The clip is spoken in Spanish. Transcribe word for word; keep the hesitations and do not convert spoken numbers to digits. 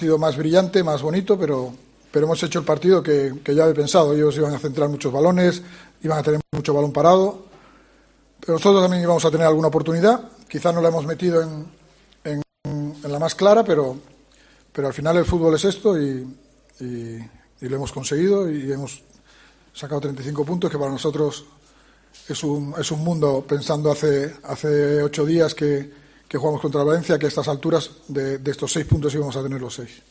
sido más brillante, más bonito, pero, pero hemos hecho el partido que, que ya he pensado. Ellos iban a centrar muchos balones, iban a tener mucho balón parado, pero nosotros también íbamos a tener alguna oportunidad. Quizás no la hemos metido en, en, en la más clara, pero, pero al final el fútbol es esto y, y, y lo hemos conseguido y hemos sacado treinta y cinco puntos, que para nosotros es un, es un mundo, pensando hace, hace ocho días que, que jugamos contra Valencia, que a estas alturas de, de estos seis puntos íbamos a tener los seis.